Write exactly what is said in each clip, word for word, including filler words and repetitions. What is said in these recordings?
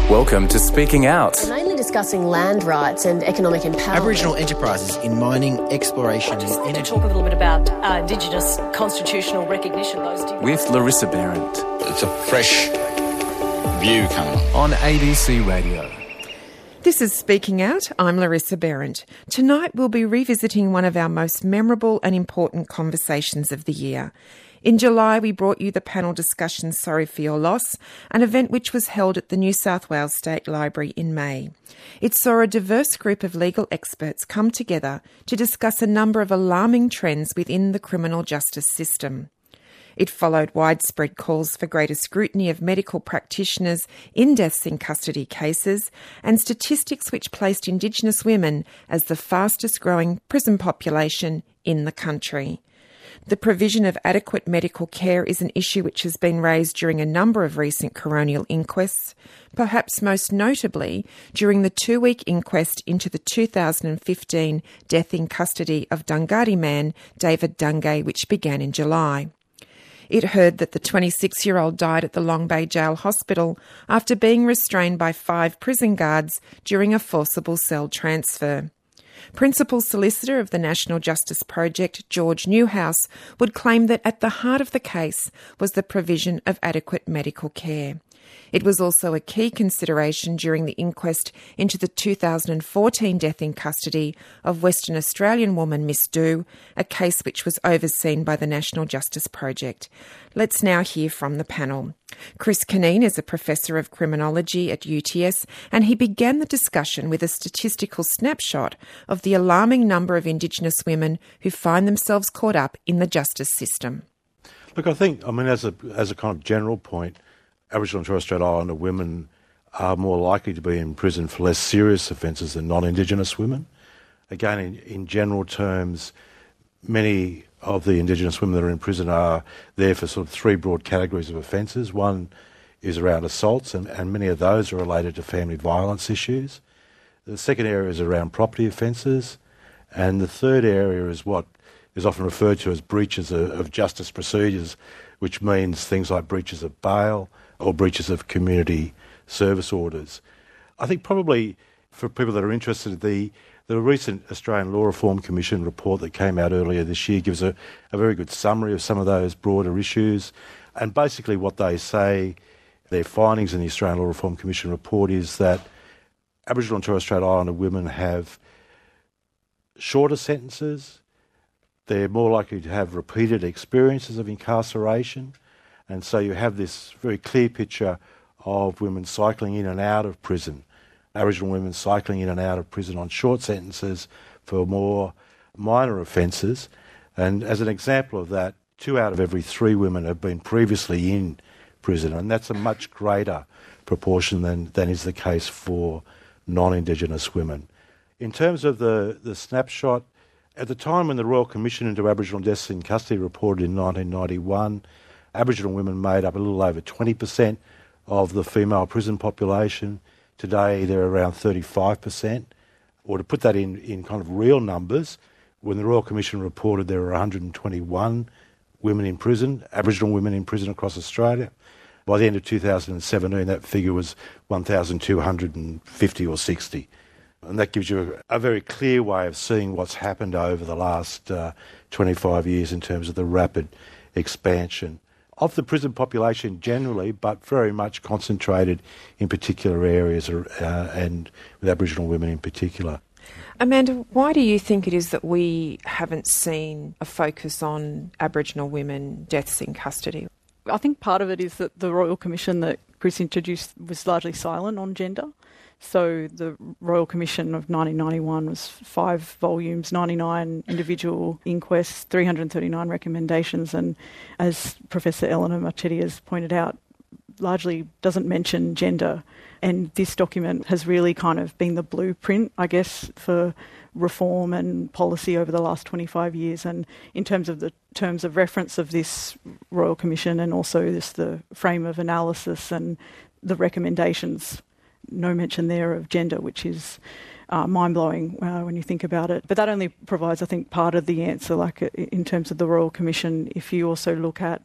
Welcome to Speaking Out. We're mainly discussing land rights and economic empowerment. Aboriginal enterprises in mining, exploration I just and need energy. to talk a little bit about uh, Indigenous constitutional recognition. Those With Larissa Behrendt. It's a fresh view coming On on. A B C Radio. This is Speaking Out. I'm Larissa Behrendt. Tonight we'll be revisiting one of our most memorable and important conversations of the year. In July, we brought you the panel discussion Sorry for Your Loss, an event which was held at the New South Wales State Library in May. It saw a diverse group of legal experts come together to discuss a number of alarming trends within the criminal justice system. It followed widespread calls for greater scrutiny of medical practitioners in deaths in custody cases and statistics which placed Indigenous women as the fastest growing prison population in the country. The provision of adequate medical care is an issue which has been raised during a number of recent coronial inquests, perhaps most notably during the two-week inquest into the two thousand fifteen death in custody of Dungari man David Dungay, which began in July. It heard that the twenty-six-year-old died at the Long Bay Jail Hospital after being restrained by five prison guards during a forcible cell transfer. Principal Solicitor of the National Justice Project, George Newhouse, would claim that at the heart of the case was the provision of adequate medical care. It was also a key consideration during the inquest into the two thousand fourteen death in custody of Western Australian woman Miss Dhu, a case which was overseen by the National Justice Project. Let's now hear from the panel. Chris Cunneen is a Professor of Criminology at U T S, and he began the discussion with a statistical snapshot of the alarming number of Indigenous women who find themselves caught up in the justice system. Look, I think, I mean, as a as a kind of general point, Aboriginal and Torres Strait Islander women are more likely to be in prison for less serious offences than non-Indigenous women. Again, in, in general terms, many of the Indigenous women that are in prison are there for sort of three broad categories of offences. One is around assaults, and, and many of those are related to family violence issues. The second area is around property offences, and the third area is what is often referred to as breaches of, of justice procedures, which means things like breaches of bail or breaches of community service orders. I think probably for people that are interested, the the recent Australian Law Reform Commission report that came out earlier this year gives a, a very good summary of some of those broader issues. And basically what they say, their findings in the Australian Law Reform Commission report, is that Aboriginal and Torres Strait Islander women have shorter sentences, they're more likely to have repeated experiences of incarceration, and so you have this very clear picture of women cycling in and out of prison, Aboriginal women cycling in and out of prison on short sentences for more minor offences. And as an example of that, two out of every three women have been previously in prison, and that's a much greater proportion than, than is the case for non-Indigenous women. In terms of the, the snapshot, at the time when the Royal Commission into Aboriginal Deaths in Custody reported in nineteen ninety-one, Aboriginal women made up a little over twenty percent of the female prison population. Today they're around thirty-five percent. Or to put that in, in kind of real numbers, when the Royal Commission reported there were one hundred twenty-one women in prison, Aboriginal women in prison across Australia. By the end of two thousand seventeen, that figure was one thousand two hundred fifty or sixty. And that gives you a, a very clear way of seeing what's happened over the last uh, twenty-five years in terms of the rapid expansion of the prison population generally, but very much concentrated in particular areas uh, and with Aboriginal women in particular. Amanda, why do you think it is that we haven't seen a focus on Aboriginal women deaths in custody? I think part of it is that the Royal Commission that Chris introduced was largely silent on gender. So the Royal Commission of nineteen ninety-one was five volumes, ninety-nine individual inquests, three hundred thirty-nine recommendations, and as Professor Eleanor Marchetti has pointed out, largely doesn't mention gender. And this document has really kind of been the blueprint, I guess, for reform and policy over the last twenty-five years. And in terms of the terms of reference of this Royal Commission and also this, the frame of analysis and the recommendations, no mention there of gender, which is uh, mind-blowing uh, when you think about it. But that only provides, I think, part of the answer, like in terms of the Royal Commission. If you also look at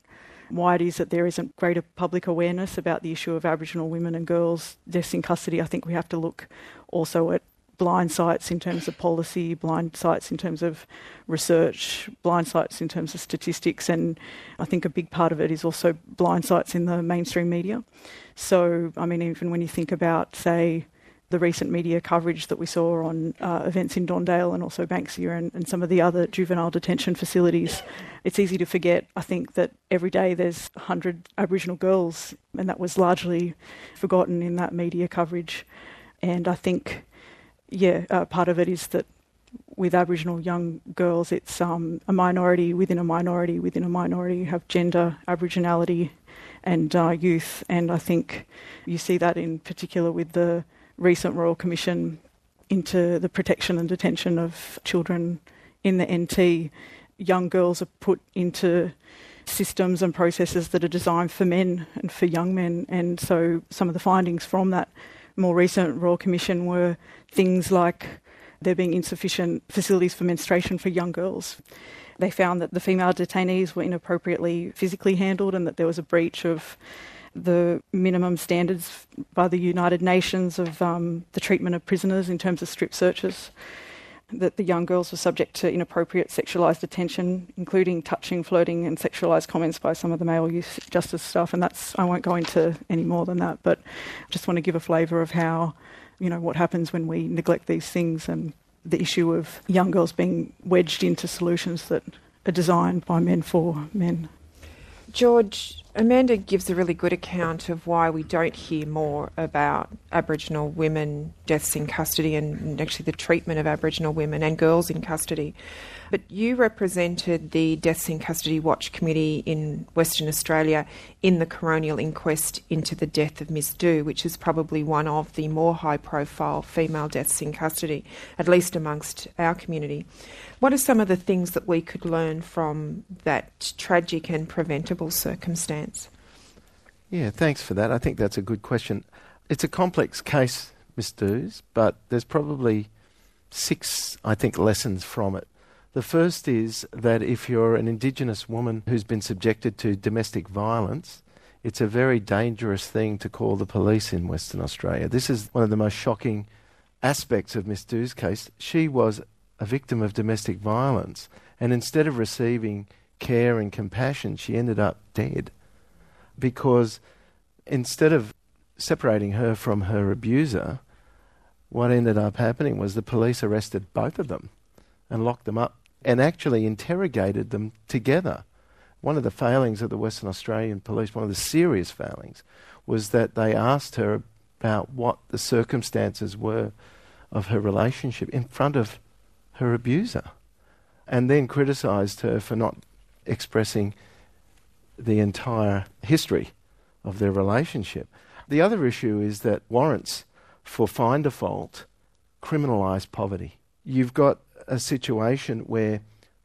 why it is that there isn't greater public awareness about the issue of Aboriginal women and girls deaths in custody. I think we have to look also at blind sites in terms of policy, blind sites in terms of research, blind sites in terms of statistics, and I think a big part of it is also blind sites in the mainstream media. So, I mean, even when you think about, say, the recent media coverage that we saw on uh, events in Dondale and also Banksia and, and some of the other juvenile detention facilities, it's easy to forget, I think, that every day there's one hundred Aboriginal girls, and that was largely forgotten in that media coverage. And I think, yeah, uh, part of it is that with Aboriginal young girls, it's um, a minority within a minority within a minority. You have gender, Aboriginality and uh, youth, and I think you see that in particular with the recent Royal Commission into the protection and detention of children in the N T. Young girls are put into systems and processes that are designed for men and for young men, and so some of the findings from that more recent Royal Commission were things like there being insufficient facilities for menstruation for young girls. They found that the female detainees were inappropriately physically handled and that there was a breach of the minimum standards by the United Nations of um, the treatment of prisoners in terms of strip searches, that the young girls were subject to inappropriate sexualised detention, including touching, flirting and sexualised comments by some of the male youth justice staff, and that's, I won't go into any more than that, but I just want to give a flavour of how, you know, what happens when we neglect these things and the issue of young girls being wedged into solutions that are designed by men for men. George, Amanda gives a really good account of why we don't hear more about Aboriginal women deaths in custody and actually the treatment of Aboriginal women and girls in custody. But you represented the Deaths in Custody Watch Committee in Western Australia in the coronial inquest into the death of Miss Dhu, which is probably one of the more high-profile female deaths in custody, at least amongst our community. What are some of the things that we could learn from that tragic and preventable circumstance? Yeah, thanks for that. I think that's a good question. It's a complex case, Miss Dhu's, but there's probably six, I think, lessons from it. The first is that if you're an Indigenous woman who's been subjected to domestic violence, it's a very dangerous thing to call the police in Western Australia. This is one of the most shocking aspects of Miss Dhu's case. She was a victim of domestic violence, and instead of receiving care and compassion, she ended up dead. Because instead of separating her from her abuser, what ended up happening was the police arrested both of them and locked them up and actually interrogated them together. One of the failings of the Western Australian Police, one of the serious failings, was that they asked her about what the circumstances were of her relationship in front of her abuser, and then criticised her for not expressing the entire history of their relationship. The other issue is that warrants for fine default criminalise poverty. You've got a situation where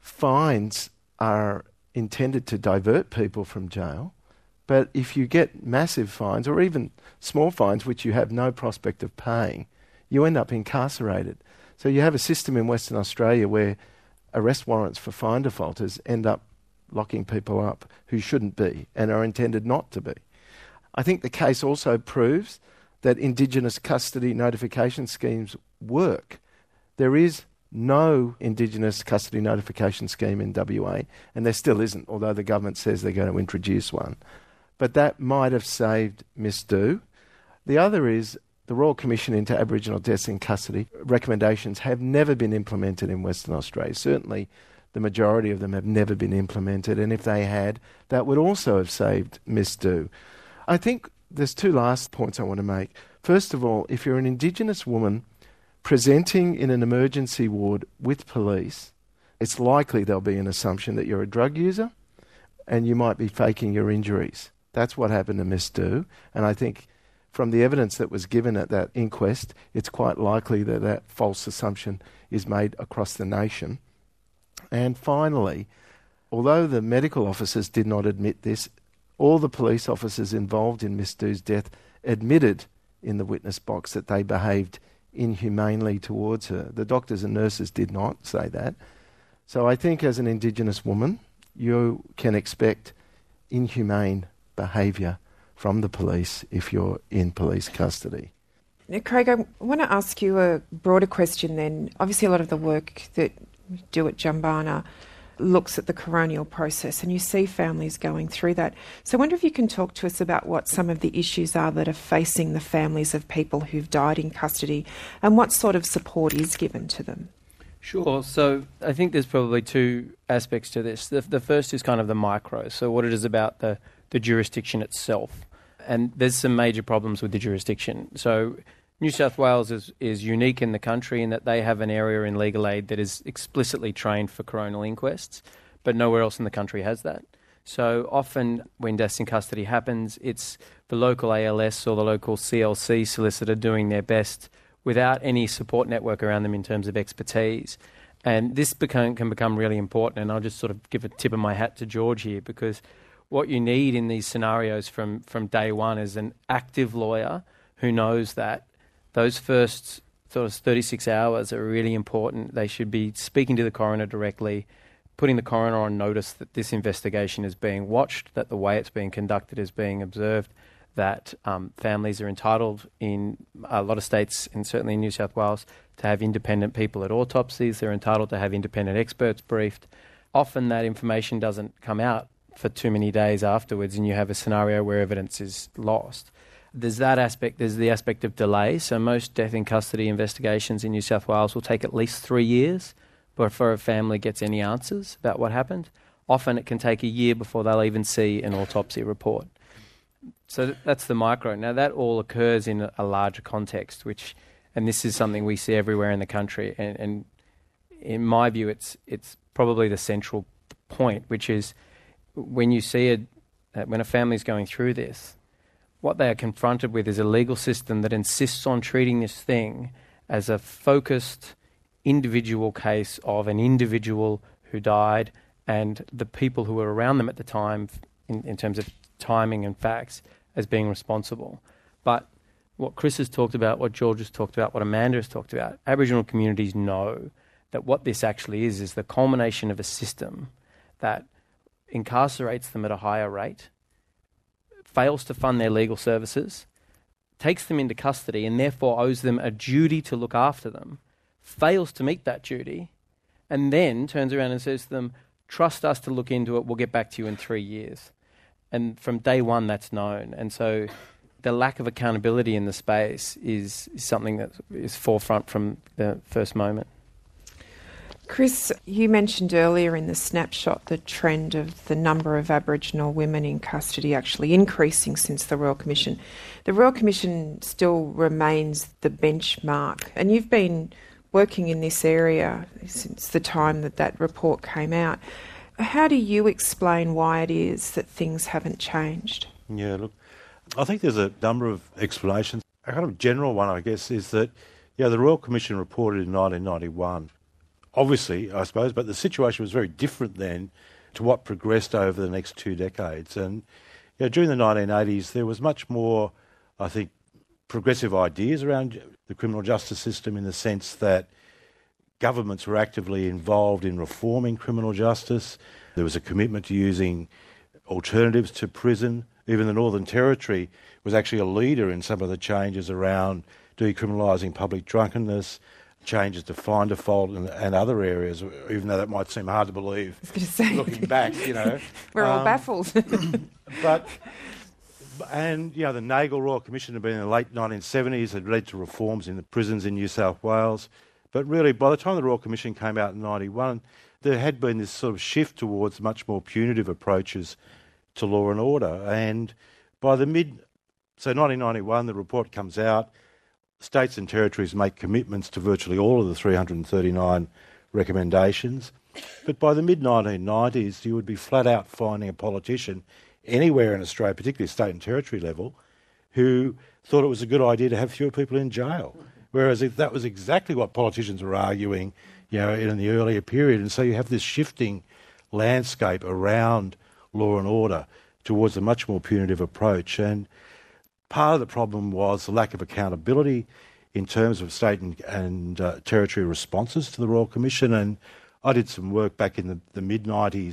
fines are intended to divert people from jail, but if you get massive fines or even small fines which you have no prospect of paying, you end up incarcerated. So you have a system in Western Australia where arrest warrants for fine defaulters end up locking people up who shouldn't be and are intended not to be. I think the case also proves that Indigenous custody notification schemes work. There is no Indigenous custody notification scheme in W A, and there still isn't, although the government says they're going to introduce one. But that might have saved Miss Dhu. The other is the Royal Commission into Aboriginal Deaths in Custody recommendations have never been implemented in Western Australia. Certainly the majority of them have never been implemented, and if they had, that would also have saved Miss Dhu. I think there's two last points I want to make. First of all, if you're an Indigenous woman presenting in an emergency ward with police, it's likely there'll be an assumption that you're a drug user and you might be faking your injuries. That's what happened to Miss Dhu, and I think from the evidence that was given at that inquest, it's quite likely that that false assumption is made across the nation. And finally, although the medical officers did not admit this, all the police officers involved in Miss Dhu's death admitted in the witness box that they behaved inhumanely towards her. The doctors and nurses did not say that. So I think as an Indigenous woman, you can expect inhumane behaviour from the police if you're in police custody. Now, Craig, I want to ask you a broader question then. Obviously, a lot of the work that you do at Jumbana looks at the coronial process, and you see families going through that. So I wonder if you can talk to us about what some of the issues are that are facing the families of people who've died in custody and what sort of support is given to them. Sure. So I think there's probably two aspects to this. The, the first is kind of the micro, so what it is about the, the jurisdiction itself. And there's some major problems with the jurisdiction. So New South Wales is, is unique in the country in that they have an area in legal aid that is explicitly trained for coronial inquests, but nowhere else in the country has that. So often when deaths in custody happens, it's the local A L S or the local C L C solicitor doing their best without any support network around them in terms of expertise. And this become, can become really important, and I'll just sort of give a tip of my hat to George here, because what you need in these scenarios from, from day one is an active lawyer who knows that those first sort of thirty-six hours are really important. They should be speaking to the coroner directly, putting the coroner on notice that this investigation is being watched, that the way it's being conducted is being observed, that um, families are entitled in a lot of states, and certainly in New South Wales, to have independent people at autopsies. They're entitled to have independent experts briefed. Often that information doesn't come out for too many days afterwards, and you have a scenario where evidence is lost. There's that aspect. There's the aspect of delay. So most death in custody investigations in New South Wales will take at least three years before a family gets any answers about what happened. Often it can take a year before they'll even see an autopsy report. So that's the micro. Now that all occurs in a larger context, which, and this is something we see everywhere in the country, and, and in my view, it's it's probably the central point, which is when you see it, when a family is going through this, what they are confronted with is a legal system that insists on treating this thing as a focused individual case of an individual who died and the people who were around them at the time in, in terms of timing and facts as being responsible. But what Chris has talked about, what George has talked about, what Amanda has talked about, Aboriginal communities know that what this actually is is the culmination of a system that incarcerates them at a higher rate, fails to fund their legal services, takes them into custody and therefore owes them a duty to look after them, fails to meet that duty, and then turns around and says to them, trust us to look into it, we'll get back to you in three years. And from day one, that's known. And so the lack of accountability in the space is, is something that is forefront from the first moment. Chris, you mentioned earlier in the snapshot the trend of the number of Aboriginal women in custody actually increasing since the Royal Commission. The Royal Commission still remains the benchmark, and you've been working in this area since the time that that report came out. How do you explain why it is that things haven't changed? Yeah, look, I think there's a number of explanations. A kind of general one, I guess, is that yeah, the Royal Commission reported in nineteen ninety-one. Obviously, I suppose, but the situation was very different then to what progressed over the next two decades. And you know, during the nineteen eighties, there was much more, I think, progressive ideas around the criminal justice system in the sense that governments were actively involved in reforming criminal justice. There was a commitment to using alternatives to prison. Even the Northern Territory was actually a leader in some of the changes around decriminalising public drunkenness, changes to fine default and, and other areas, even though that might seem hard to believe. I was going to say, looking back, you know. We're all um, baffled. but, and, you know, the Nagel Royal Commission had been in the late nineteen seventies, had led to reforms in the prisons in New South Wales. But really, by the time the Royal Commission came out in ninety-one, there had been this sort of shift towards much more punitive approaches to law and order. And by the mid, so nineteen ninety-one, the report comes out. States and territories make commitments to virtually all of the three hundred thirty-nine recommendations. But by the mid nineteen nineties, you would be flat out finding a politician anywhere in Australia, particularly state and territory level, who thought it was a good idea to have fewer people in jail. Whereas if that was exactly what politicians were arguing, you know, in the earlier period. And so you have this shifting landscape around law and order towards a much more punitive approach. And part of the problem was the lack of accountability in terms of state and, and uh, territory responses to the Royal Commission. And I did some work back in the, the mid nineties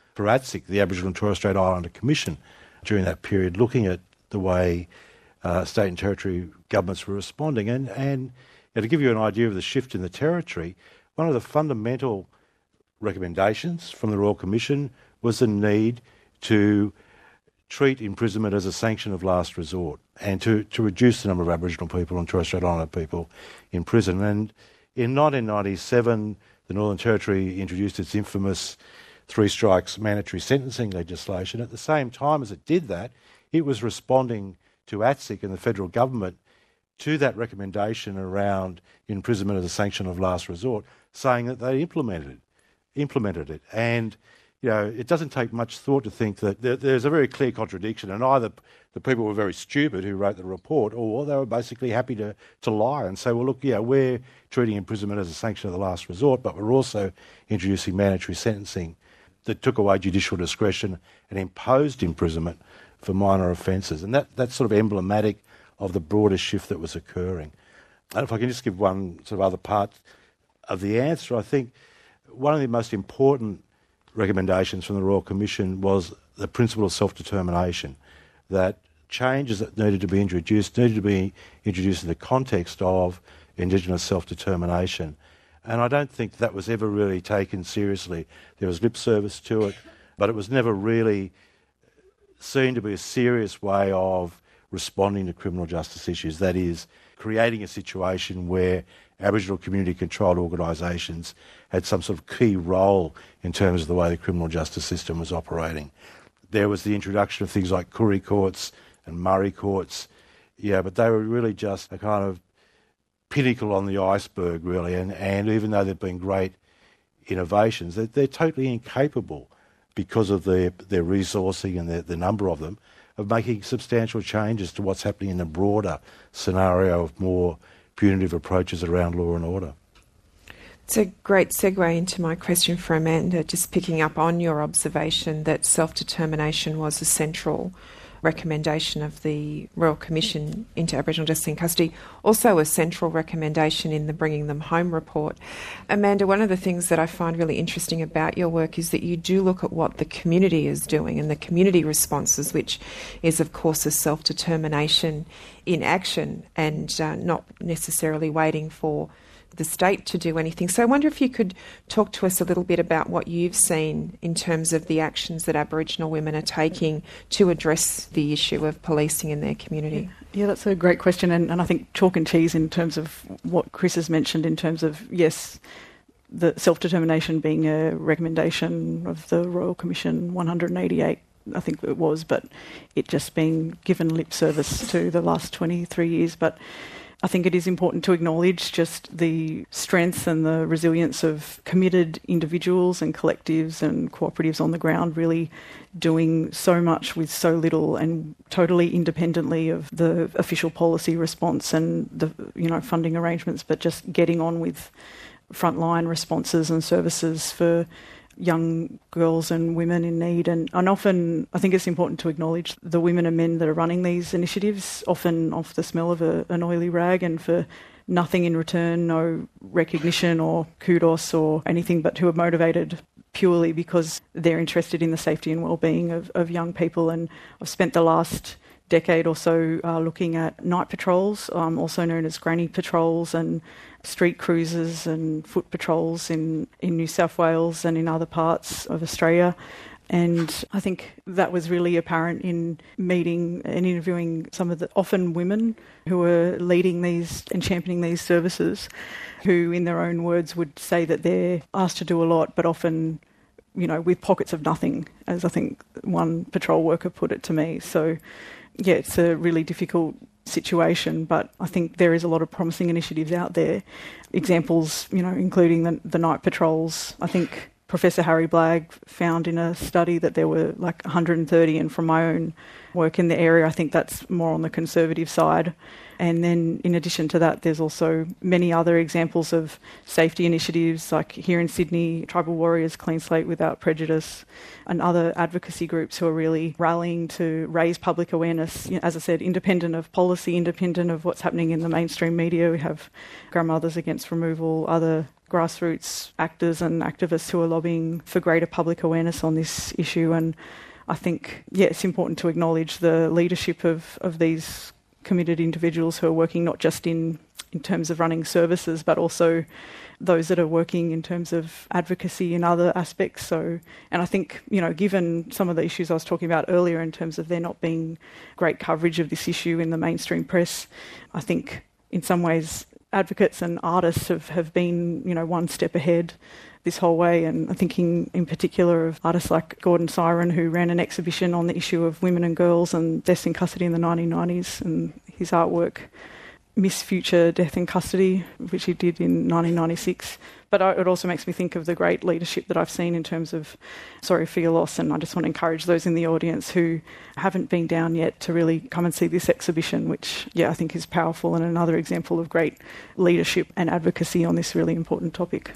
for A T S I C, the Aboriginal and Torres Strait Islander Commission, during that period, looking at the way uh, state and territory governments were responding. And, and you know, to give you an idea of the shift in the territory, one of the fundamental recommendations from the Royal Commission was the need to treat imprisonment as a sanction of last resort and to, to reduce the number of Aboriginal people and Torres Strait Islander people in prison. And in nineteen ninety-seven, the Northern Territory introduced its infamous three strikes mandatory sentencing legislation. At the same time as it did that, it was responding to A T S I C and the federal government to that recommendation around imprisonment as a sanction of last resort, saying that they implemented it, implemented it. And you know, it doesn't take much thought to think that there, there's a very clear contradiction, and either the people were very stupid who wrote the report, or they were basically happy to, to lie and say, well, look, yeah, we're treating imprisonment as a sanction of the last resort, but we're also introducing mandatory sentencing that took away judicial discretion and imposed imprisonment for minor offences. And that, that's sort of emblematic of the broader shift that was occurring. And if I can just give one sort of other part of the answer, I think one of the most important recommendations from the Royal Commission was the principle of self-determination, that changes that needed to be introduced needed to be introduced in the context of Indigenous self-determination. And I don't think that was ever really taken seriously. There was lip service to it, but it was never really seen to be a serious way of responding to criminal justice issues. That is, creating a situation where Aboriginal community-controlled organisations had some sort of key role in terms of the way the criminal justice system was operating. There was the introduction of things like Koori courts and Murray courts, yeah, but they were really just a kind of pinnacle on the iceberg, really, and, and even though they've been great innovations, they're, they're totally incapable, because of their, their resourcing and the, the number of them, of making substantial changes to what's happening in the broader scenario of more punitive approaches around law and order. It's a great segue into my question for Amanda, just picking up on your observation that self-determination was a central recommendation of the Royal Commission into Aboriginal Justice in Custody, also a central recommendation in the Bringing Them Home report. Amanda, one of the things that I find really interesting about your work is that you do look at what the community is doing and the community responses, which is, of course, a self-determination in action and uh, not necessarily waiting for the state to do anything. So I wonder if you could talk to us a little bit about what you've seen in terms of the actions that Aboriginal women are taking to address the issue of policing in their community. Yeah, that's a great question, and, and I think chalk and cheese in terms of what Chris has mentioned in terms of, yes, the self-determination being a recommendation of the Royal Commission one hundred eighty-eight, I think it was, but it just being given lip service to the last twenty-three years. But I think it is important to acknowledge just the strength and the resilience of committed individuals and collectives and cooperatives on the ground, really doing so much with so little and totally independently of the official policy response and the, you know, funding arrangements, but just getting on with frontline responses and services for young girls and women in need. And, and often I think it's important to acknowledge the women and men that are running these initiatives, often off the smell of a, an oily rag and for nothing in return, no recognition or kudos or anything, but who are motivated purely because they're interested in the safety and well-being of, of young people. And I've spent the last decade or so uh, looking at night patrols, um, also known as granny patrols, and street cruises and foot patrols in, in New South Wales and in other parts of Australia. And I think that was really apparent in meeting and interviewing some of the often women who were leading these and championing these services, who in their own words would say that they're asked to do a lot, but often, you know, with pockets of nothing, as I think one patrol worker put it to me. So yeah, it's a really difficult situation, but I think there is a lot of promising initiatives out there. Examples, you know, including the, the night patrols. I think Professor Harry Blagg found in a study that there were like one hundred thirty, and from my own work in the area, I think that's more on the conservative side. And then in addition to that, there's also many other examples of safety initiatives, like here in Sydney, Tribal Warriors, Clean Slate Without Prejudice, and other advocacy groups who are really rallying to raise public awareness. You know, as I said, independent of policy, independent of what's happening in the mainstream media. We have Grandmothers Against Removal, other grassroots actors and activists who are lobbying for greater public awareness on this issue. And I think, yeah, it's important to acknowledge the leadership of, of these committed individuals who are working not just in, in terms of running services, but also those that are working in terms of advocacy in other aspects. So, and I think, you know, given some of the issues I was talking about earlier in terms of there not being great coverage of this issue in the mainstream press, I think in some ways advocates and artists have, have been, you know, one step ahead this whole way. And I'm thinking in particular of artists like Gordon Siren, who ran an exhibition on the issue of women and girls and deaths in custody in the nineteen nineties, and his artwork Miss Future Death in Custody, which he did in nineteen ninety-six. But it also makes me think of the great leadership that I've seen in terms of Sorry for Your Loss, and I just want to encourage those in the audience who haven't been down yet to really come and see this exhibition, which, yeah, I think is powerful and another example of great leadership and advocacy on this really important topic.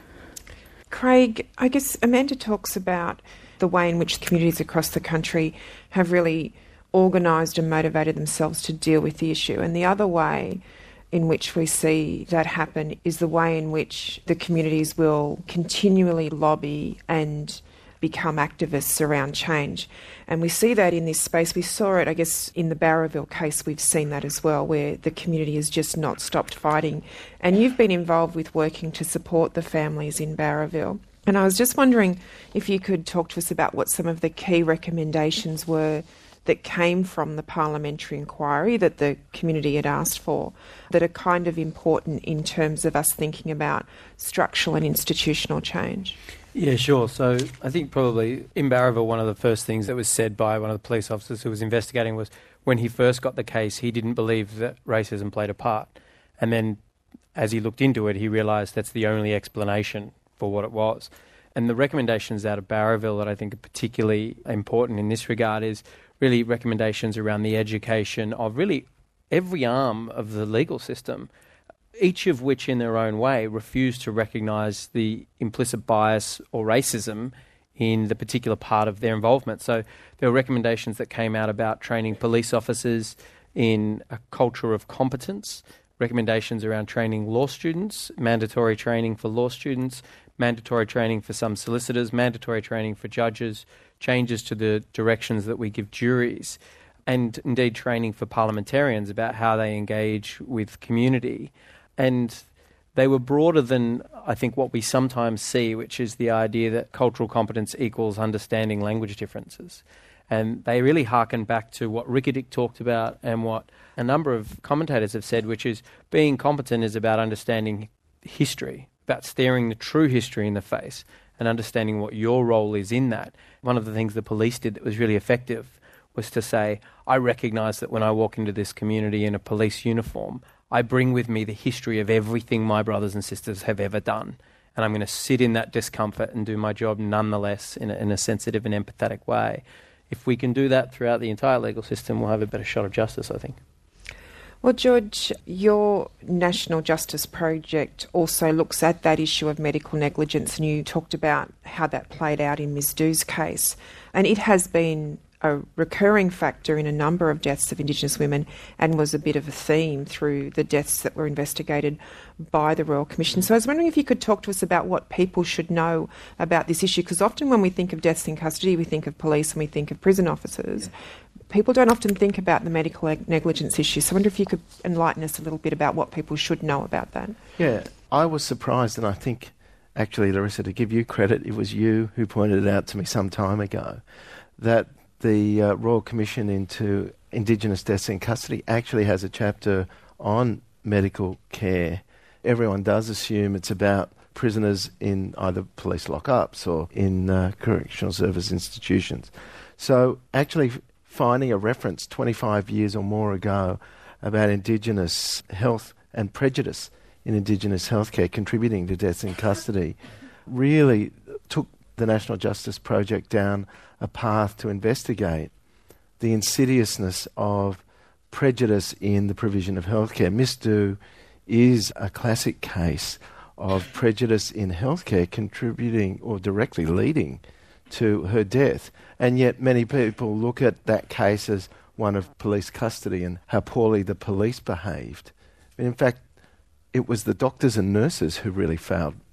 Craig, I guess Amanda talks about the way in which communities across the country have really organised and motivated themselves to deal with the issue, and the other way in which we see that happen is the way in which the communities will continually lobby and become activists around change. And we see that in this space. We saw it, I guess, in the Barraville case, we've seen that as well, where the community has just not stopped fighting. And you've been involved with working to support the families in Barraville. And I was just wondering if you could talk to us about what some of the key recommendations were that came from the parliamentary inquiry that the community had asked for, that are kind of important in terms of us thinking about structural and institutional change. Yeah, sure. So I think probably in Barraville, one of the first things that was said by one of the police officers who was investigating was when he first got the case, he didn't believe that racism played a part. And then as he looked into it, he realised that's the only explanation for what it was. And the recommendations out of Barraville that I think are particularly important in this regard is really recommendations around the education of really every arm of the legal system, each of which in their own way refuse to recognise the implicit bias or racism in the particular part of their involvement. So there were recommendations that came out about training police officers in a culture of competence, recommendations around training law students, mandatory training for law students, mandatory training for some solicitors, mandatory training for judges, changes to the directions that we give juries, and indeed training for parliamentarians about how they engage with community. And they were broader than, I think, what we sometimes see, which is the idea that cultural competence equals understanding language differences. And they really harken back to what Rickedick talked about and what a number of commentators have said, which is being competent is about understanding history, about staring the true history in the face and understanding what your role is in that. One of the things the police did that was really effective was to say, I recognise that when I walk into this community in a police uniform, I bring with me the history of everything my brothers and sisters have ever done. And I'm going to sit in that discomfort and do my job nonetheless in a, in a sensitive and empathetic way. If we can do that throughout the entire legal system, we'll have a better shot of justice, I think. Well, George, your National Justice Project also looks at that issue of medical negligence, and you talked about how that played out in Miz Doo's case. And it has been a recurring factor in a number of deaths of Indigenous women and was a bit of a theme through the deaths that were investigated by the Royal Commission. So I was wondering if you could talk to us about what people should know about this issue, because often when we think of deaths in custody, we think of police and we think of prison officers. Yeah. People don't often think about the medical negligence issue. So I wonder if you could enlighten us a little bit about what people should know about that. Yeah, I was surprised, and I think, actually, Larissa, to give you credit, it was you who pointed it out to me some time ago, that the uh, Royal Commission into Indigenous Deaths in Custody actually has a chapter on medical care. Everyone does assume it's about prisoners in either police lockups or in uh, correctional service institutions. So actually finding a reference twenty-five years or more ago about Indigenous health and prejudice in Indigenous healthcare contributing to deaths in custody really took the National Justice Project down a path to investigate the insidiousness of prejudice in the provision of healthcare. Miss Doo is a classic case of prejudice in healthcare contributing or directly leading to her death. And yet many people look at that case as one of police custody and how poorly the police behaved. In fact, it was the doctors and nurses who really failed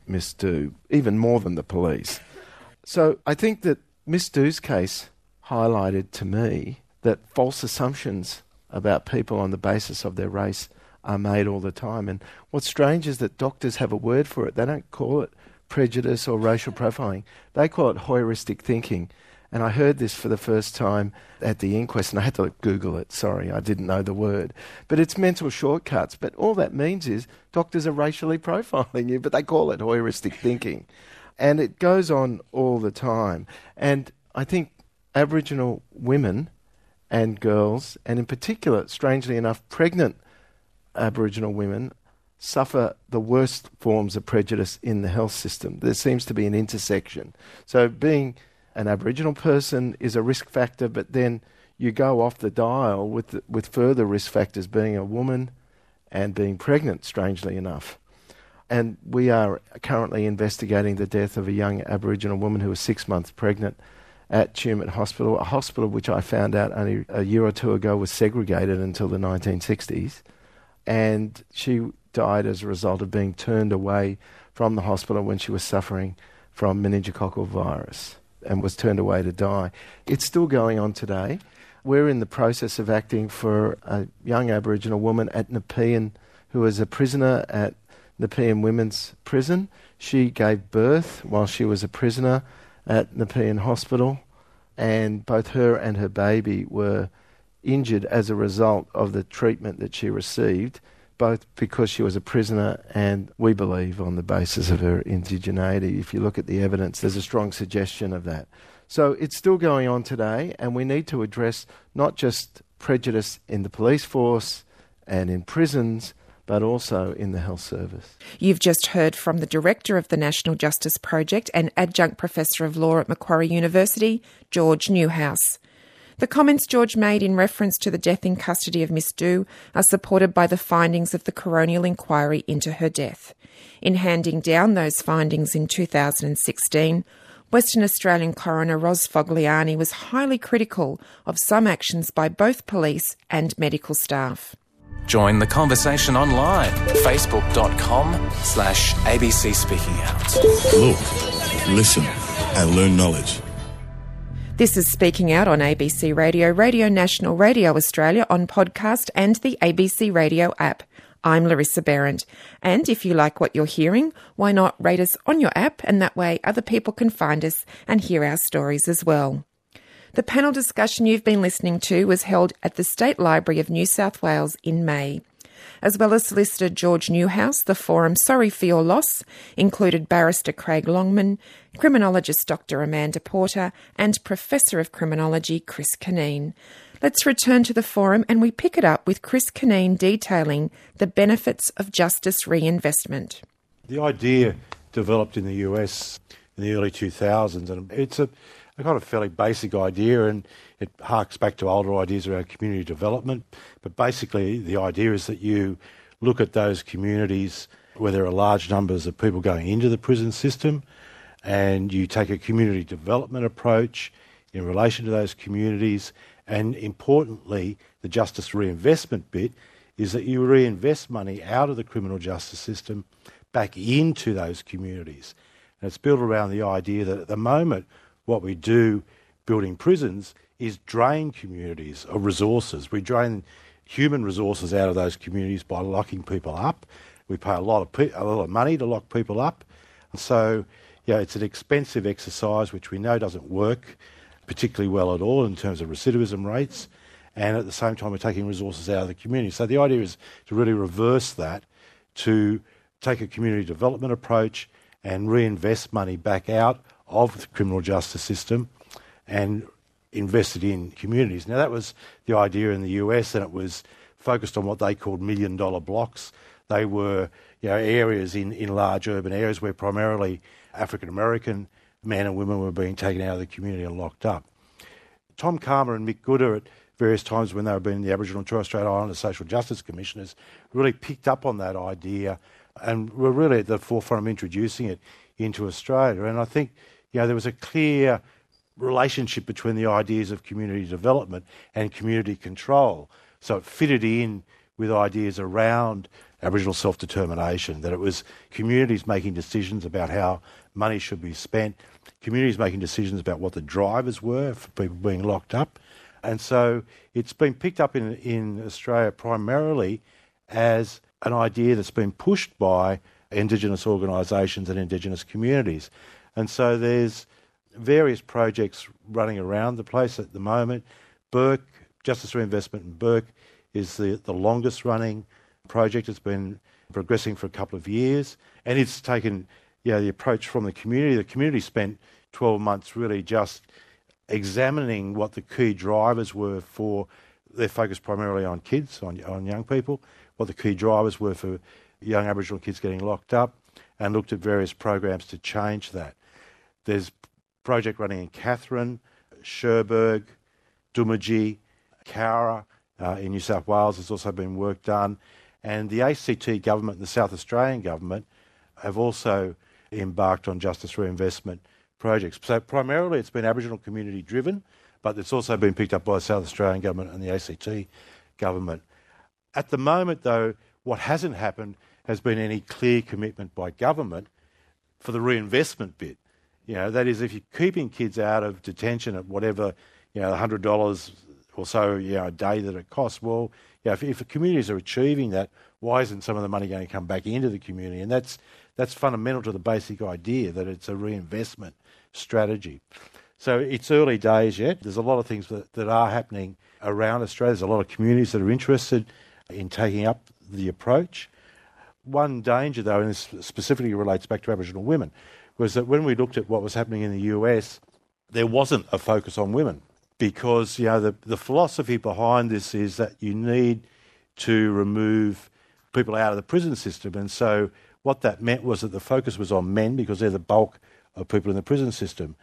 Miss Dhu, even more than the police. So I think that Miss Dhu's case highlighted to me that false assumptions about people on the basis of their race are made all the time. And what's strange is that doctors have a word for it. They don't call it prejudice or racial profiling. They call it heuristic thinking. And I heard this for the first time at the inquest, and I had to Google it. Sorry, I didn't know the word. But it's mental shortcuts. But all that means is doctors are racially profiling you, but they call it heuristic thinking. And it goes on all the time. And I think Aboriginal women and girls, and in particular, strangely enough, pregnant Aboriginal women, suffer the worst forms of prejudice in the health system. There seems to be an intersection. So being an Aboriginal person is a risk factor, but then you go off the dial with the, with further risk factors being a woman and being pregnant, strangely enough. And we are currently investigating the death of a young Aboriginal woman who was six months pregnant at Tumut Hospital, a hospital which I found out only a year or two ago was segregated until the nineteen sixties. And she died as a result of being turned away from the hospital when she was suffering from meningococcal virus and was turned away to die. It's still going on today. We're in the process of acting for a young Aboriginal woman at Nepean who is a prisoner at Nepean Women's Prison. She gave birth while she was a prisoner at Nepean Hospital, and both her and her baby were injured as a result of the treatment that she received, both because she was a prisoner and, we believe, on the basis of her indigeneity. If you look at the evidence, there's a strong suggestion of that. So it's still going on today, and we need to address not just prejudice in the police force and in prisons, but also in the health service. You've just heard from the Director of the National Justice Project and Adjunct Professor of Law at Macquarie University, George Newhouse. The comments George made in reference to the death in custody of Miss Dhu are supported by the findings of the coronial inquiry into her death. In handing down those findings in two thousand sixteen, Western Australian Coroner Ros Fogliani was highly critical of some actions by both police and medical staff. Join the conversation online. Facebook.com slash ABC Speaking Out. Look, listen, and learn knowledge. This is Speaking Out on A B C Radio, Radio National, Radio Australia on podcast and the A B C Radio app. I'm Larissa Behrendt. And if you like what you're hearing, why not rate us on your app, and that way other people can find us and hear our stories as well. The panel discussion you've been listening to was held at the State Library of New South Wales in May. As well as Solicitor George Newhouse, the forum Sorry for Your Loss included Barrister Craig Longman, Criminologist Doctor Amanda Porter and Professor of Criminology Chris Cunneen. Let's return to the forum and we pick it up with Chris Cunneen detailing the benefits of justice reinvestment. The idea developed in the U S in the early two thousands, and it's a, a kind of fairly basic idea, and it harks back to older ideas around community development. But basically the idea is that you look at those communities where there are large numbers of people going into the prison system, and you take a community development approach in relation to those communities. And importantly, the justice reinvestment bit is that you reinvest money out of the criminal justice system back into those communities. And it's built around the idea that at the moment what we do building prisons is drain communities of resources. We drain human resources out of those communities by locking people up. We pay a lot of pe- a lot of money to lock people up. And so, yeah, it's an expensive exercise which we know doesn't work particularly well at all in terms of recidivism rates, and at the same time we're taking resources out of the community. So the idea is to really reverse that, to take a community development approach and reinvest money back out of the criminal justice system and invest it in communities. Now that was the idea in the U S, and it was focused on what they called million dollar blocks. They were, you know, areas in, in large urban areas where primarily African American men and women were being taken out of the community and locked up. Tom Calma and Mick Gooder, at various times when they were being the Aboriginal and Torres Strait Islander Social Justice Commissioners, really picked up on that idea and were really at the forefront of introducing it into Australia. And I think, you know, there was a clear relationship between the ideas of community development and community control. So it fitted in with ideas around Aboriginal self-determination, that it was communities making decisions about how money should be spent, communities making decisions about what the drivers were for people being locked up. And so it's been picked up in, in Australia primarily as an idea that's been pushed by Indigenous organisations and Indigenous communities. And so there's various projects running around the place at the moment. Bourke, Justice Reinvestment in Bourke, is the, the longest running project. It's been progressing for a couple of years, and it's taken you know, the approach from the community. The community spent twelve months really just examining what the key drivers were for, they're focused primarily on kids, on, on young people, what the key drivers were for young Aboriginal kids getting locked up, and looked at various programs to change that. There's a project running in Katherine, Cherbourg, Doomadgee, Cowra uh, in New South Wales. There's also been work done. And the A C T government and the South Australian government have also embarked on justice reinvestment projects. So primarily it's been Aboriginal community driven, but it's also been picked up by the South Australian government and the A C T government. At the moment, though, what hasn't happened has been any clear commitment by government for the reinvestment bit. You know, that is, if you're keeping kids out of detention at whatever, you know, one hundred dollars or so, you know, a day that it costs, well, you know, if, if the communities are achieving that, why isn't some of the money going to come back into the community? And that's that's fundamental to the basic idea that it's a reinvestment strategy. So it's early days yet. There's a lot of things that, that are happening around Australia. There's a lot of communities that are interested in taking up the approach. One danger, though, and this specifically relates back to Aboriginal women, was that when we looked at what was happening in the U S, there wasn't a focus on women, because you know the, the philosophy behind this is that you need to remove people out of the prison system. And so what that meant was that the focus was on men, because they're the bulk of people in the prison system.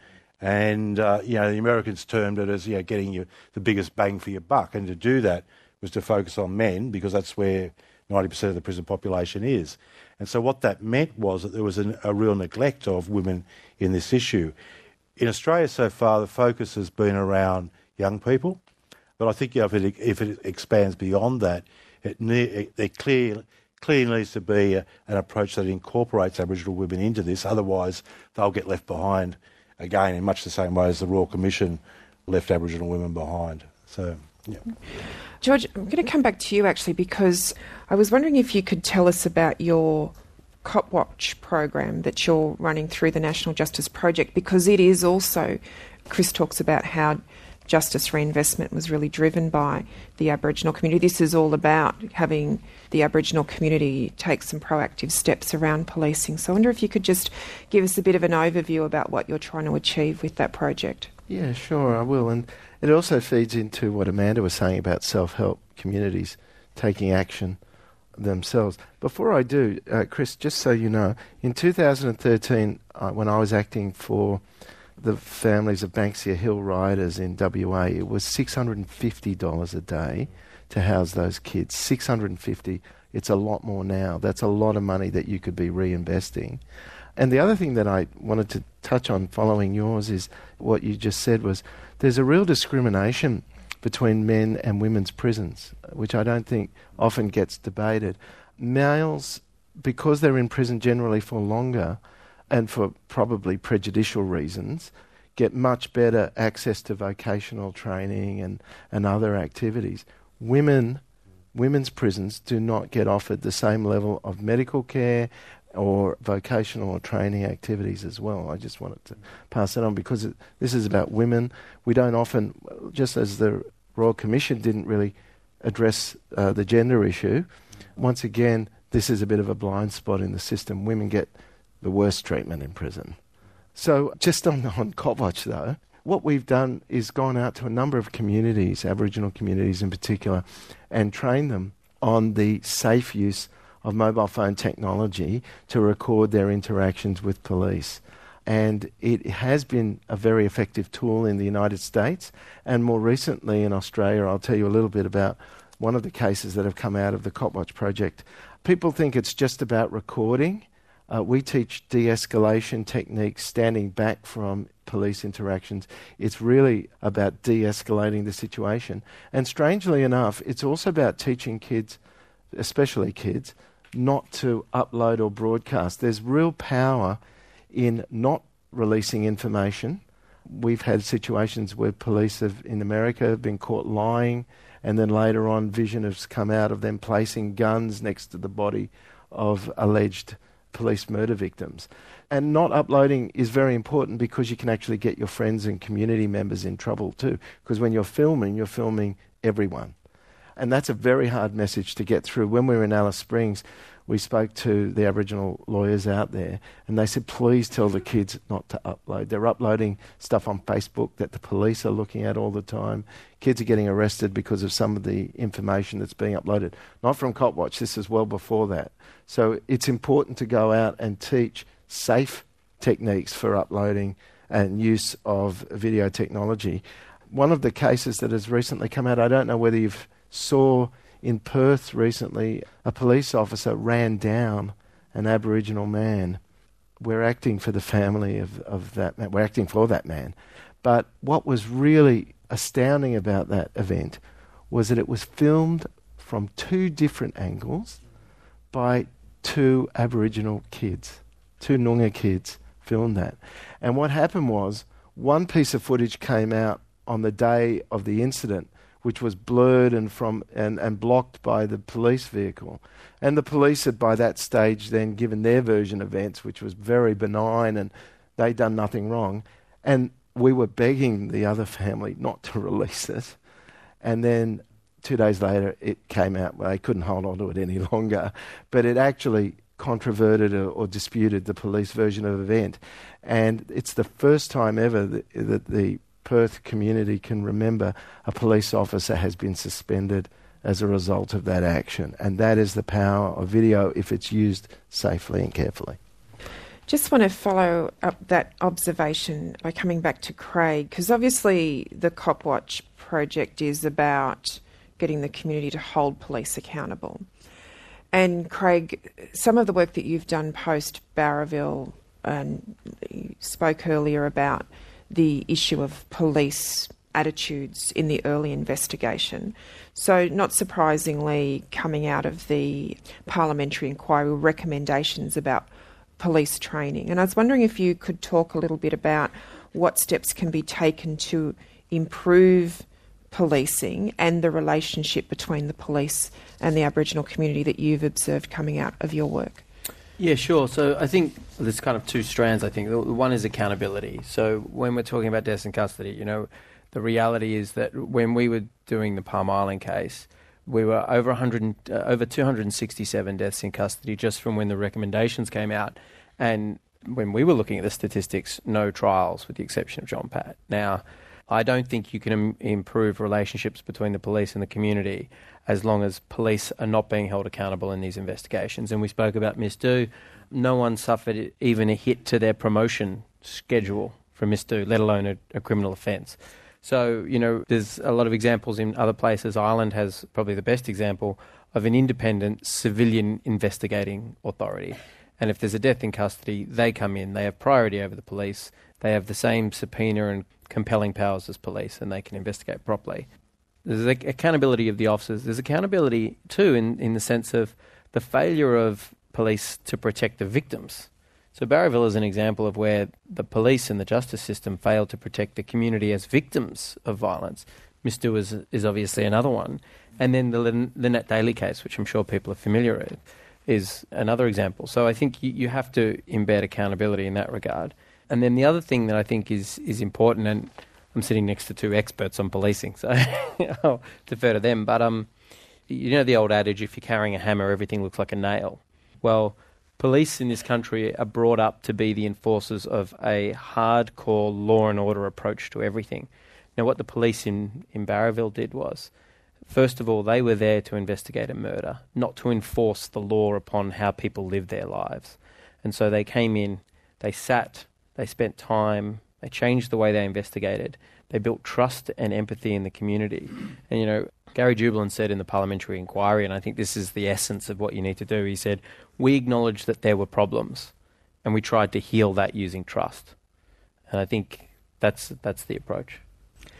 And uh, you know the Americans termed it as you know, getting you the biggest bang for your buck. And to do that was to focus on men, because that's where ninety percent of the prison population is. And so what that meant was that there was an, a real neglect of women in this issue. In Australia so far, the focus has been around young people, but I think you know, if, it, if it expands beyond that, it, ne- it there clear, clearly needs to be a, an approach that incorporates Aboriginal women into this. Otherwise, they'll get left behind again in much the same way as the Royal Commission left Aboriginal women behind. So, yeah. George, I'm going to come back to you actually, because I was wondering if you could tell us about your Cop Watch program that you're running through the National Justice Project, because it is also, Chris talks about how justice reinvestment was really driven by the Aboriginal community. This is all about having the Aboriginal community take some proactive steps around policing. So I wonder if you could just give us a bit of an overview about what you're trying to achieve with that project. Yeah, sure, I will. And it also feeds into what Amanda was saying about self-help communities taking action themselves. Before I do, uh, Chris, just so you know, in two thousand thirteen, uh, when I was acting for the families of Banksia Hill rioters in W A, it was six hundred fifty dollars a day to house those kids. six hundred fifty dollars. It's a lot more now. That's a lot of money that you could be reinvesting. And the other thing that I wanted to touch on following yours is what you just said was there's a real discrimination between men and women's prisons, which I don't think often gets debated. Males, because they're in prison generally for longer and for probably prejudicial reasons, get much better access to vocational training and, and other activities. Women, women's prisons do not get offered the same level of medical care or vocational or training activities as well. I just wanted to pass that on because it, this is about women. We don't often, just as the Royal Commission didn't really address uh, the gender issue, once again, this is a bit of a blind spot in the system. Women get the worst treatment in prison. So just on, on Cop Watch though, what we've done is gone out to a number of communities, Aboriginal communities in particular, and trained them on the safe use of mobile phone technology to record their interactions with police. And it has been a very effective tool in the United States, and more recently in Australia. I'll tell you a little bit about one of the cases that have come out of the Cop Watch project. People think it's just about recording. Uh, we teach de-escalation techniques, standing back from police interactions. It's really about de-escalating the situation. And strangely enough, it's also about teaching kids, especially kids, not to upload or broadcast. There's real power in not releasing information. We've had situations where police have, in America, have been caught lying, and then later on vision has come out of them placing guns next to the body of alleged police murder victims. And not uploading is very important because you can actually get your friends and community members in trouble too. Because when you're filming, you're filming everyone. And that's a very hard message to get through. When we were in Alice Springs, we spoke to the Aboriginal lawyers out there, and they said, please tell the kids not to upload. They're uploading stuff on Facebook that the police are looking at all the time. Kids are getting arrested because of some of the information that's being uploaded. Not from Copwatch, this is well before that. So it's important to go out and teach safe techniques for uploading and use of video technology. One of the cases that has recently come out, I don't know whether you've saw in Perth recently, a police officer ran down an Aboriginal man. We're acting for the family of, of that man. We're acting for that man. But what was really astounding about that event was that it was filmed from two different angles by two Aboriginal kids. Two Noongar kids filmed that. And what happened was, one piece of footage came out on the day of the incident, which was blurred and from and, and blocked by the police vehicle. And the police had by that stage then given their version of events, which was very benign and they'd done nothing wrong. And we were begging the other family not to release it. And then two days later it came out. Well, they couldn't hold on to it any longer. But it actually controverted or, or disputed the police version of the event. And it's the first time ever that, that the Perth community can remember a police officer has been suspended as a result of that action. And that is the power of video if it's used safely and carefully. Just want to follow up that observation by coming back to Craig, because obviously the Copwatch project is about getting the community to hold police accountable. And Craig, some of the work that you've done post Barraville, and you spoke earlier about the issue of police attitudes in the early investigation. So not surprisingly, coming out of the parliamentary inquiry, recommendations about police training. And I was wondering if you could talk a little bit about what steps can be taken to improve policing and the relationship between the police and the Aboriginal community that you've observed coming out of your work. Yeah, sure. So I think there's kind of two strands, I think. The one is accountability. So when we're talking about deaths in custody, you know, the reality is that when we were doing the Palm Island case, we were over one hundred, uh, over two hundred sixty-seven deaths in custody just from when the recommendations came out. And when we were looking at the statistics, no trials with the exception of John Pat. Now, I don't think you can im- improve relationships between the police and the community as long as police are not being held accountable in these investigations. And we spoke about Miss Do. No one suffered even a hit to their promotion schedule from Miss Do, let alone a, a criminal offence. So, you know, there's a lot of examples in other places. Ireland has probably the best example of an independent civilian investigating authority. And if there's a death in custody, they come in, they have priority over the police, they have the same subpoena and compelling powers as police, and they can investigate properly. There's accountability of the officers. There's accountability too in, in the sense of the failure of police to protect the victims. So Barraville is an example of where the police and the justice system failed to protect the community as victims of violence. Miss Do is, is obviously another one. And then the Lynette Daly case, which I'm sure people are familiar with, is another example. So I think you, you have to embed accountability in that regard. And then the other thing that I think is, is important, and I'm sitting next to two experts on policing, so I'll defer to them. But um, you know the old adage, if you're carrying a hammer, everything looks like a nail. Well, police in this country are brought up to be the enforcers of a hardcore law and order approach to everything. Now, what the police in, in Barraville did was, first of all, they were there to investigate a murder, not to enforce the law upon how people live their lives. And so they came in, they sat, they spent time, they changed the way they investigated. They built trust and empathy in the community. And, you know, Gary Jubelin said in the parliamentary inquiry, and I think this is the essence of what you need to do, he said, we acknowledged that there were problems and we tried to heal that using trust. And I think that's that's the approach.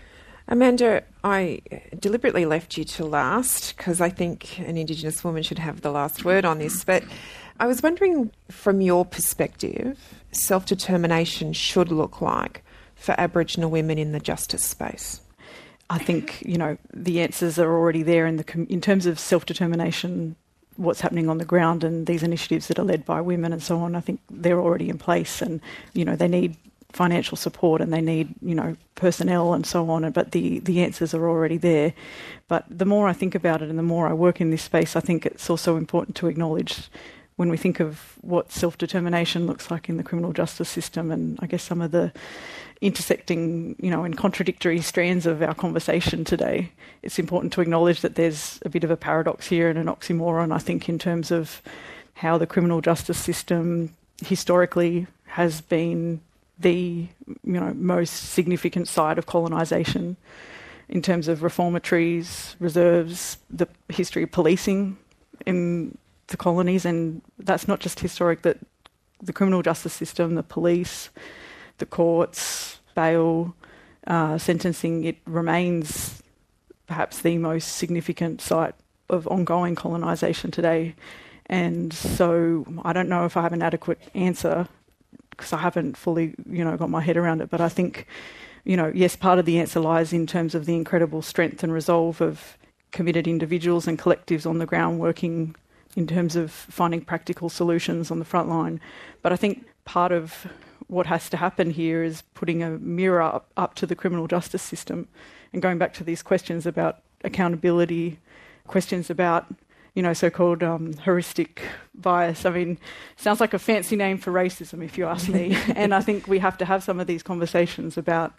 Amanda, I deliberately left you to last because I think an Indigenous woman should have the last word on this, but I was wondering, from your perspective, self-determination should look like for Aboriginal women in the justice space? I think, you know, the answers are already there in the com- in terms of self-determination, what's happening on the ground and these initiatives that are led by women and so on. I think they're already in place, and, you know, they need financial support and they need, you know, personnel and so on, but the, the answers are already there. But the more I think about it and the more I work in this space, I think it's also important to acknowledge when we think of what self-determination looks like in the criminal justice system, and I guess some of the intersecting, you know, and contradictory strands of our conversation today, it's important to acknowledge that there's a bit of a paradox here and an oxymoron, I think, in terms of how the criminal justice system historically has been the, you know, most significant side of colonisation in terms of reformatories, reserves, the history of policing in the colonies, and that's not just historic, that the criminal justice system, the police, the courts, bail, uh, sentencing, it remains perhaps the most significant site of ongoing colonisation today. And so I don't know if I have an adequate answer because I haven't fully, you know, got my head around it. But I think, you know, yes, part of the answer lies in terms of the incredible strength and resolve of committed individuals and collectives on the ground working in terms of finding practical solutions on the front line. But I think part of what has to happen here is putting a mirror up, up to the criminal justice system and going back to these questions about accountability, questions about, you know, so-called um, heuristic bias. I mean, sounds like a fancy name for racism, if you ask me. And I think we have to have some of these conversations about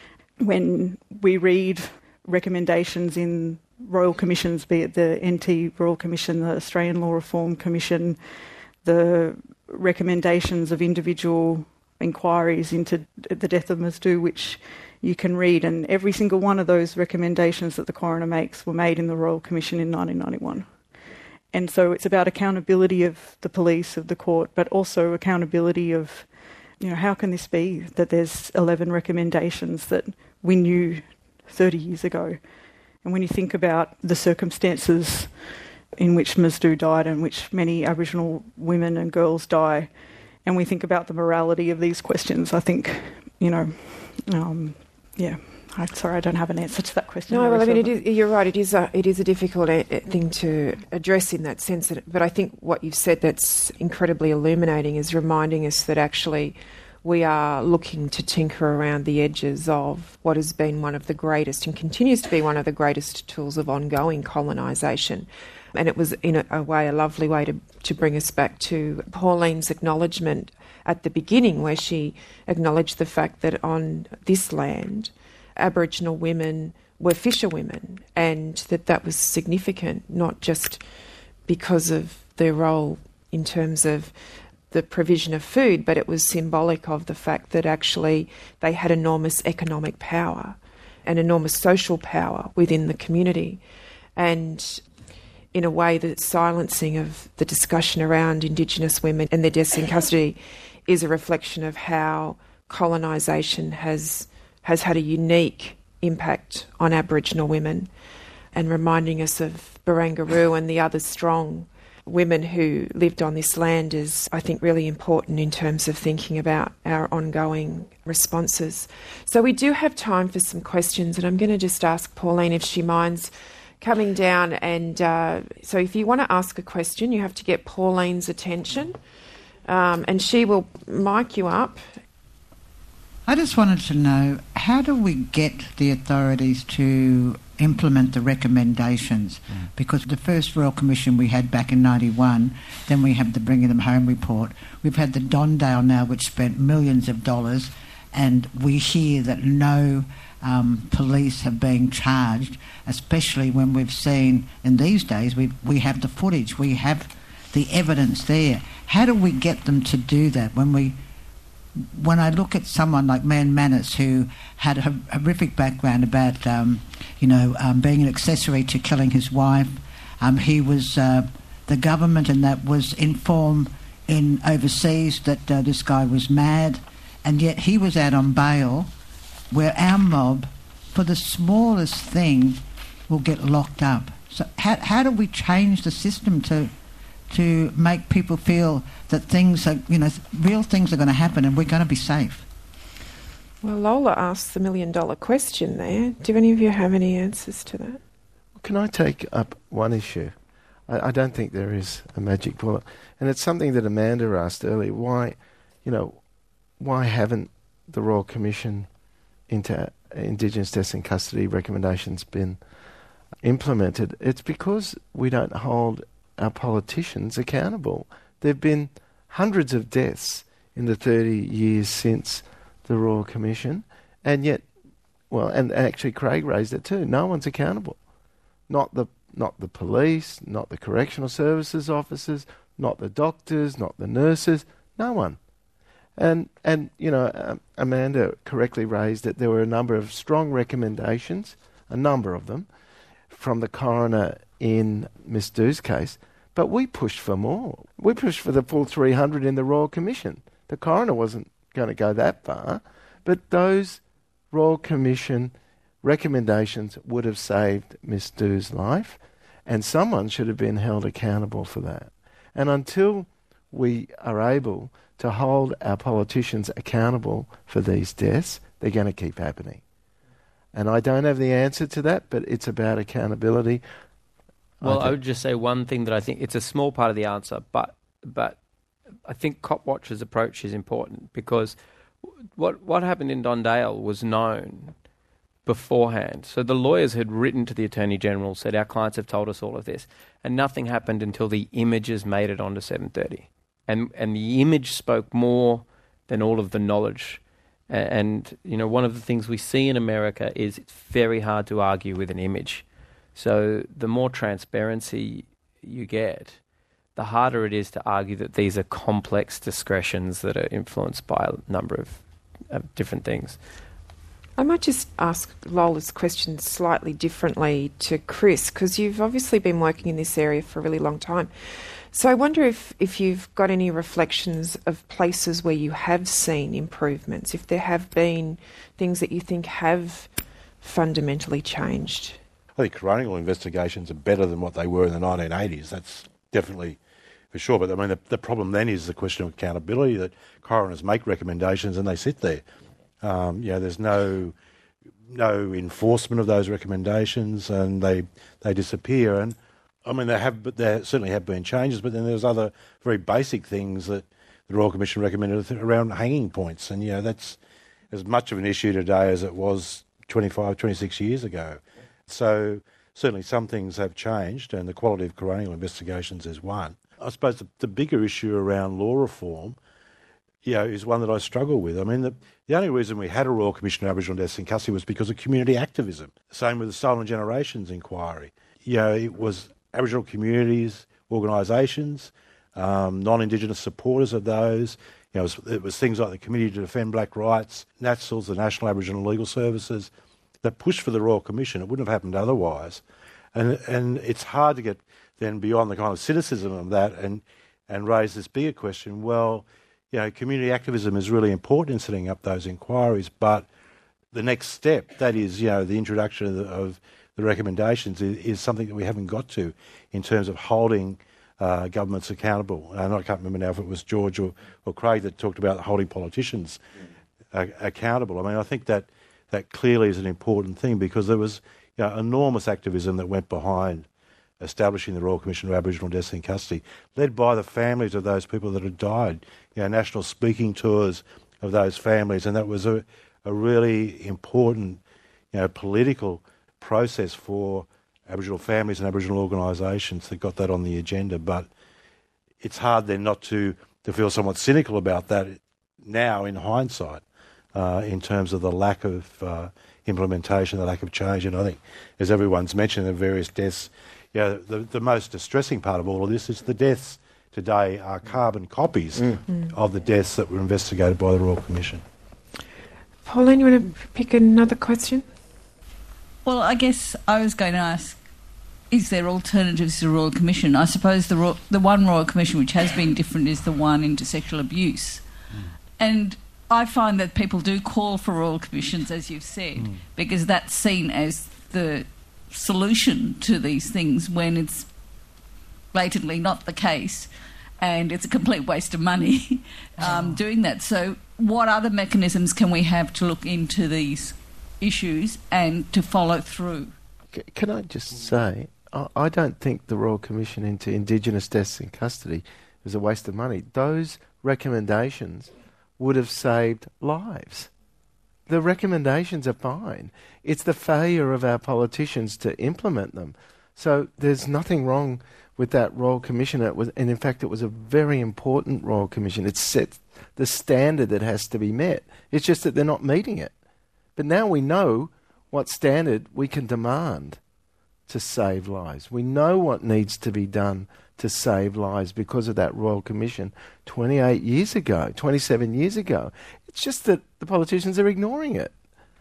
when we read recommendations in royal commissions, be it the N T Royal Commission, the Australian Law Reform Commission, the recommendations of individual inquiries into the death of Masdoo, which you can read, and every single one of those recommendations that the coroner makes were made in the Royal Commission in nineteen ninety-one. And so it's about accountability of the police, of the court, but also accountability of, you know, how can this be that there's eleven recommendations that we knew thirty years ago? And when you think about the circumstances in which Masdoo died and which many Aboriginal women and girls die, and we think about the morality of these questions, I think, you know, um, yeah. I'm sorry, I don't have an answer to that question. No, well, I mean, it is, you're right. It is a it is a difficult a- thing to address in that sense. But I think what you've said that's incredibly illuminating is reminding us that actually we are looking to tinker around the edges of what has been one of the greatest and continues to be one of the greatest tools of ongoing colonisation. And it was, in a, a way, a lovely way to, to bring us back to Pauline's acknowledgement at the beginning, where she acknowledged the fact that on this land, Aboriginal women were fisherwomen, and that that was significant, not just because of their role in terms of the provision of food, but it was symbolic of the fact that actually they had enormous economic power and enormous social power within the community. And in a way, the silencing of the discussion around Indigenous women and their deaths in custody is a reflection of how colonisation has has had a unique impact on Aboriginal women, and reminding us of Barangaroo and the other strong women who lived on this land is, I think, really important in terms of thinking about our ongoing responses. So we do have time for some questions, and I'm going to just ask Pauline if she minds coming down. And uh, so if you want to ask a question, you have to get Pauline's attention, um, and she will mic you up. I just wanted to know, how do we get the authorities to implement the recommendations? Mm. Because the first Royal Commission we had back in ninety-one, then we have the Bringing Them Home report. We've had the Dondale now, which spent millions of dollars, and we hear that no um, police have been charged, especially when we've seen, in these days, we we have the footage, we have the evidence there. How do we get them to do that when we... When I look at someone like Man Manus, who had a horrific background about, um, you know, um, being an accessory to killing his wife, um, he was, uh, the government and that was informed in overseas that uh, this guy was mad, and yet he was out on bail, where our mob for the smallest thing will get locked up. So how how do we change the system to to make people feel that things are, you know, real things are going to happen and we're going to be safe? Well, Lola asked the million dollar question there. Do any of you have any answers to that? Can I take up one issue? I, I don't think there is a magic bullet. And it's something that Amanda asked earlier. Why, you know, why haven't the Royal Commission into Indigenous Deaths in Custody recommendations been implemented? It's because we don't hold our politicians accountable. There have been hundreds of deaths in the thirty years since the Royal Commission, and yet, well, and actually Craig raised it too, no one's accountable. Not the not the police, not the correctional services officers, not the doctors, not the nurses, no one. And, and you know, um, Amanda correctly raised that there were a number of strong recommendations, a number of them, from the coroner in Miss Dhu's case, but we pushed for more. We pushed for the full three hundred in the Royal Commission. The coroner wasn't going to go that far, but those Royal Commission recommendations would have saved Miss Dhu's life, and someone should have been held accountable for that. And until we are able to hold our politicians accountable for these deaths, they're going to keep happening. And I don't have the answer to that, but it's about accountability. Well, I, I would just say one thing that I think it's a small part of the answer, but but I think Copwatch's approach is important, because what what happened in Don Dale was known beforehand. So the lawyers had written to the Attorney General, said our clients have told us all of this, and nothing happened until the images made it onto seven thirty. And and the image spoke more than all of the knowledge. And, you know, one of the things we see in America is it's very hard to argue with an image. So the more transparency you get, the harder it is to argue that these are complex discretions that are influenced by a number of, of different things. I might just ask Lola's question slightly differently to Chris, because you've obviously been working in this area for a really long time. So I wonder if, if you've got any reflections of places where you have seen improvements, if there have been things that you think have fundamentally changed. I think coronial investigations are better than what they were in the nineteen eighties. That's definitely for sure. But I mean, the, the problem then is the question of accountability, that coroners make recommendations and they sit there. Um, you know, there's no no enforcement of those recommendations, and they they disappear. And I mean, there have, but there certainly have been changes. But then there's other very basic things that the Royal Commission recommended around hanging points, and you know, that's as much of an issue today as it was twenty-five, twenty-six years ago. So certainly some things have changed, and the quality of coronial investigations is one. I suppose the, the bigger issue around law reform, you know, is one that I struggle with. I mean, the, the only reason we had a Royal Commission of Aboriginal Deaths in Custody was because of community activism. Same with the Stolen Generations inquiry. You know, it was Aboriginal communities, organisations, um, non-Indigenous supporters of those. You know, it was, it was things like the Committee to Defend Black Rights, NATSLs, the National Aboriginal Legal Services, that pushed for the Royal Commission. It wouldn't have happened otherwise. And and it's hard to get then beyond the kind of cynicism of that and, and raise this bigger question. Well, you know, community activism is really important in setting up those inquiries, but the next step, that is, you know, the introduction of the, of the recommendations, is, is something that we haven't got to in terms of holding uh, governments accountable. And I can't remember now if it was George or, or Craig that talked about holding politicians uh, accountable. I mean, I think that that clearly is an important thing, because there was, you know, enormous activism that went behind establishing the Royal Commission of Aboriginal Deaths in Custody, led by the families of those people that had died, you know, national speaking tours of those families, and that was a, a really important, you know, political process for Aboriginal families and Aboriginal organisations that got that on the agenda. But it's hard then not to, to feel somewhat cynical about that now in hindsight, uh, in terms of the lack of uh, implementation, the lack of change. And I think, as everyone's mentioned, the various deaths, you know, the, the most distressing part of all of this is the deaths today are carbon copies mm. Mm. of the deaths that were investigated by the Royal Commission. Pauline, you want to pick another question? Well, I guess I was going to ask, is there alternatives to the Royal Commission? I suppose the Ro- the one Royal Commission which has been different is the one into sexual abuse. Mm. And I find that people do call for royal commissions, as you've said, mm. because that's seen as the solution to these things when it's blatantly not the case, and it's a complete waste of money um, oh. doing that. So what other mechanisms can we have to look into these issues and to follow through? Can I just say, I don't think the Royal Commission into Indigenous deaths in custody is a waste of money. Those recommendations would have saved lives. The recommendations are fine. It's the failure of our politicians to implement them. So there's nothing wrong with that Royal Commission. It was, and in fact, it was a very important Royal Commission. It set the standard that has to be met. It's just that they're not meeting it. But now we know what standard we can demand to save lives. We know what needs to be done to save lives because of that Royal Commission twenty-eight years ago, twenty-seven years ago. It's just that the politicians are ignoring it.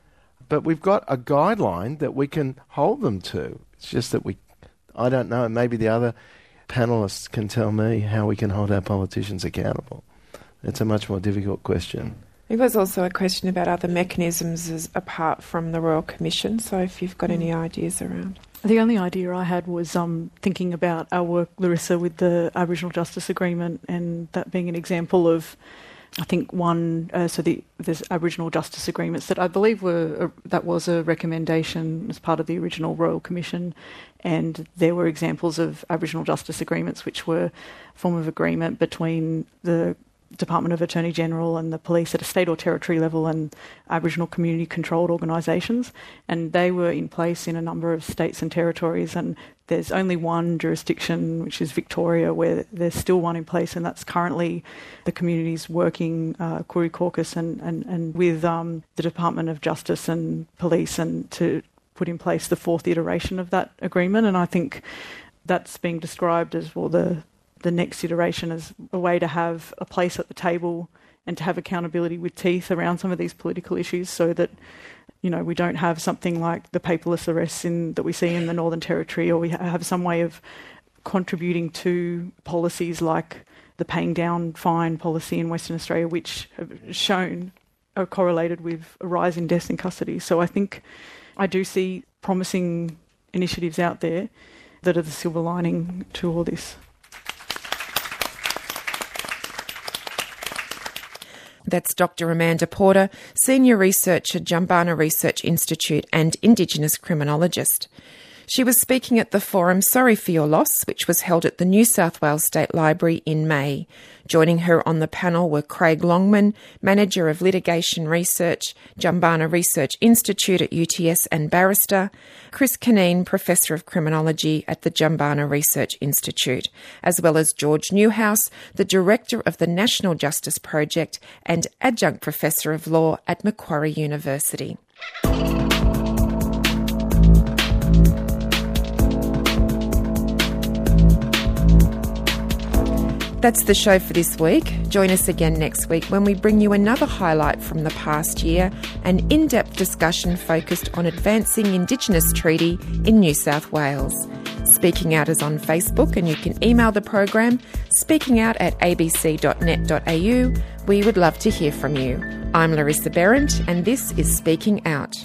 But we've got a guideline that we can hold them to. It's just that we, I don't know, maybe the other panellists can tell me how we can hold our politicians accountable. It's a much more difficult question. There was also a question about other mechanisms as, apart from the Royal Commission, so if you've got any ideas around. The only idea I had was um, thinking about our work, Larissa, with the Aboriginal Justice Agreement, and that being an example of, I think, one, uh, so the, there's Aboriginal Justice Agreements that I believe were, uh, that was a recommendation as part of the original Royal Commission, and there were examples of Aboriginal Justice Agreements which were a form of agreement between the Department of Attorney General and the police at a state or territory level and Aboriginal community controlled organisations, and they were in place in a number of states and territories, and there's only one jurisdiction, which is Victoria, where there's still one in place, and that's currently the communities working, uh, Koori Caucus and, and, and with um, the Department of Justice and Police, and to put in place the fourth iteration of that agreement. And I think that's being described as, well, the the next iteration as a way to have a place at the table and to have accountability with teeth around some of these political issues, so that, you know, we don't have something like the paperless arrests in, that we see in the Northern Territory, or we have some way of contributing to policies like the paying down fine policy in Western Australia, which have shown are correlated with a rise in deaths in custody. So I think I do see promising initiatives out there that are the silver lining to all this. That's Doctor Amanda Porter, Senior Researcher, Jumbunna Research Institute and Indigenous Criminologist. She was speaking at the forum Sorry for Your Loss, which was held at the New South Wales State Library in May. Joining her on the panel were Craig Longman, Manager of Litigation Research, Jumbunna Research Institute at U T S and barrister, Chris Caneen, Professor of Criminology at the Jumbunna Research Institute, as well as George Newhouse, the Director of the National Justice Project and Adjunct Professor of Law at Macquarie University. That's the show for this week. Join us again next week when we bring you another highlight from the past year, an in-depth discussion focused on advancing Indigenous treaty in New South Wales. Speaking Out is on Facebook, and you can email the program speakingout at a b c dot net dot a u. We would love to hear from you. I'm Larissa Behrendt, and this is Speaking Out.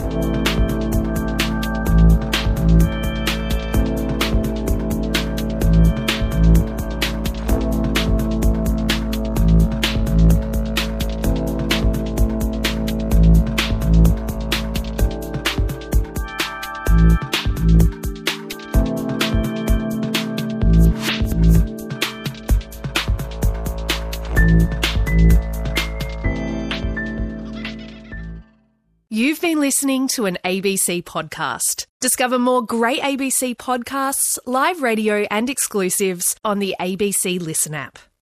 You've been listening to an A B C podcast. Discover more great A B C podcasts, live radio and exclusives on the A B C Listen app.